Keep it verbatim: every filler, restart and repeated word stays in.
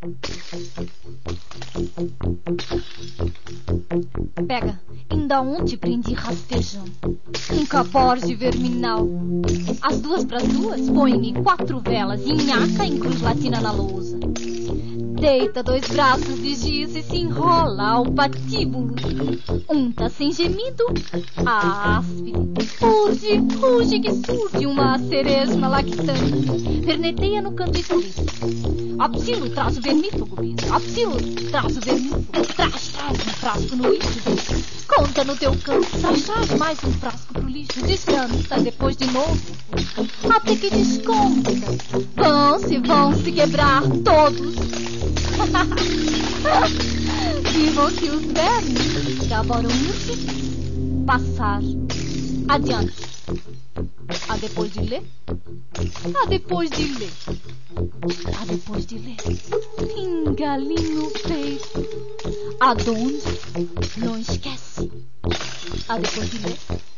Pega, ainda ontem prendi rastejão um caborge verminal. As duas pras duas, põe-me quatro velas e nhaca em cruz latina na lousa. Deita dois braços de giz e se enrola ao patíbulo. Unta sem gemido a áspide. Urge, ruge que surge uma ceresma lactante. Verneteia no canto escrito: Apsilo traz o vermífugo, bicho. Apsilo traz o vermífugo. Traz, traz um frasco no lixo. Conta no teu canto, traz, traz mais um frasco pro lixo. Descanta depois de novo, até que desconta. Vão se, vão se quebrar todos. Vivam que os vermes gabaram passar adiante. A depois de ler, a depois de ler, a depois de ler, pingalinho peito, aonde não esquece. A depois de ler.